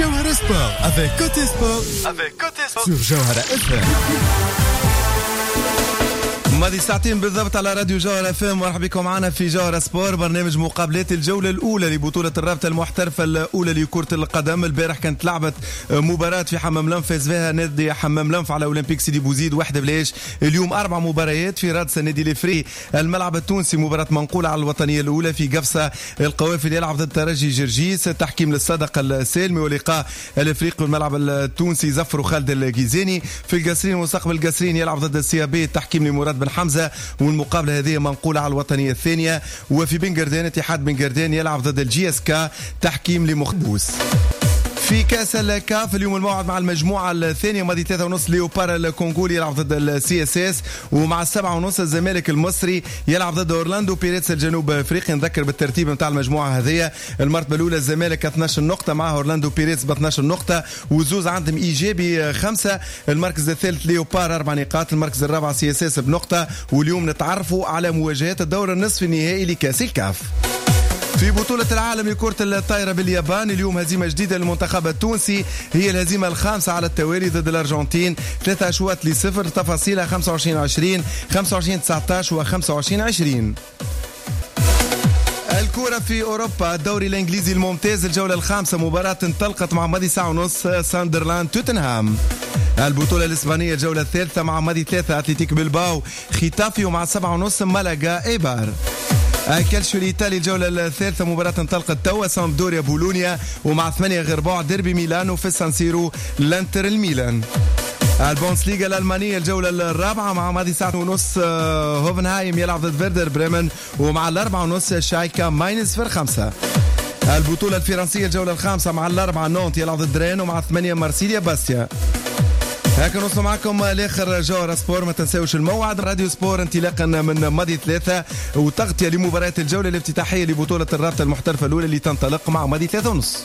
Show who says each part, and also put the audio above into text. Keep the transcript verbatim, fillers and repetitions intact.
Speaker 1: Jawhara Sport avec Côté Sport avec Côté Sport sur Jawhara اف ام. ماضي ساعتين بالضبط على راديو جوهرة اف ام. مرحبا بكم معنا في جوهرة سبور، برنامج مقابلات الجولة الأولى لبطولة الرابطة المحترفة الأولى لكرة القدم. البارح كانت لعبت مباراة في حمام لنف، فاز فيها نادي حمام لنف على أولمبيك سيدي بوزيد واحد بلاش. اليوم أربع مباريات في رادس النادي الإفري الملعب التونسي، مباراة منقولة على الوطنية الأولى في قفصة. القوافل يلعب ضد الترجي جرجيس، تحكيم للصدقة السالمي، ولقاء الإفريقي والملعب التونسي زفر خالد الجيزاني. في القصرين مستقبل القصرين يلعب ضد السيابي، تحكيم لمراد بن حمزة، والمقابلة هذه منقولة على الوطنية الثانية. وفي بن قردان اتحاد بن قردان يلعب ضد الجي اس كا، تحكيم لمخبوس. في كاس الكاف اليوم الموعد مع المجموعة الثانية، ماضي ثلاثة ونص ليوبار الكونغولي يلعب ضد السي اس اس، ومع السبعة ونص الزمالك المصري يلعب ضد اورلاندو بيريتس الجنوب افريقي. نذكر بالترتيب نتاع المجموعة هذه، المرتبة الأولى الزمالك اثناش نقطة، مع اورلاندو بيريتس ب اثناش نقطة وزوز عندهم ايجابي خمسة. المركز الثالث ليوبار اربع نقاط، المركز الرابع سي اس اس بنقطة. واليوم نتعرفوا على مواجهات الدور النصف النهائي لكاس الكاف. في بطولة العالم لكرة الطائرة باليابان اليوم هزيمة جديدة للمنتخب التونسي، هي الهزيمة الخامسة على التوالي ضد الأرجنتين، ثلاثة أشواط لصفر. تفاصيلها خمسة وعشرين عشرين خمسة وعشرين تسعطاش وخمسة وعشرين عشرين. الكرة في أوروبا، الدوري الإنجليزي الممتاز الجولة الخامسة، مباراة انطلقت مع ماضي ساعة ونص ساندرلاند توتنهام. البطولة الإسبانية الجولة الثالثة مع ماضي ثلاثة أتلتيك بلباو ختافي، ومع سبعة ونص مالاغا إيبار. الكالشيو الإيطالي الجولة الثالثة، مباراة انطلقت توا سامدوريا بولونيا، ومع ثمانية غير بعد ديربي ميلانو في السانسيرو لانتر الميلان. البونس ليغا الألمانية الجولة الرابعة مع ماضي ساعة ونص هوفنهايم يلعب ضد فيردر بريمن، ومع الأربعة ونص شايكا ماينس فر خمسة. البطولة الفرنسية الجولة الخامسة مع الأربعة نونت يلعب ضد درين، ومع ثمانية مارسيليا باستيا. هكا نوصل معكم لاخر جوهرة سبور. ما تنساوش الموعد راديو سبور انطلاقا من ماضي ثلاثة، وتغطية لمباريات الجولة الافتتاحية لبطولة الرابطة المحترفة الأولى اللي تنطلق مع ماضي ثلاثة ونص.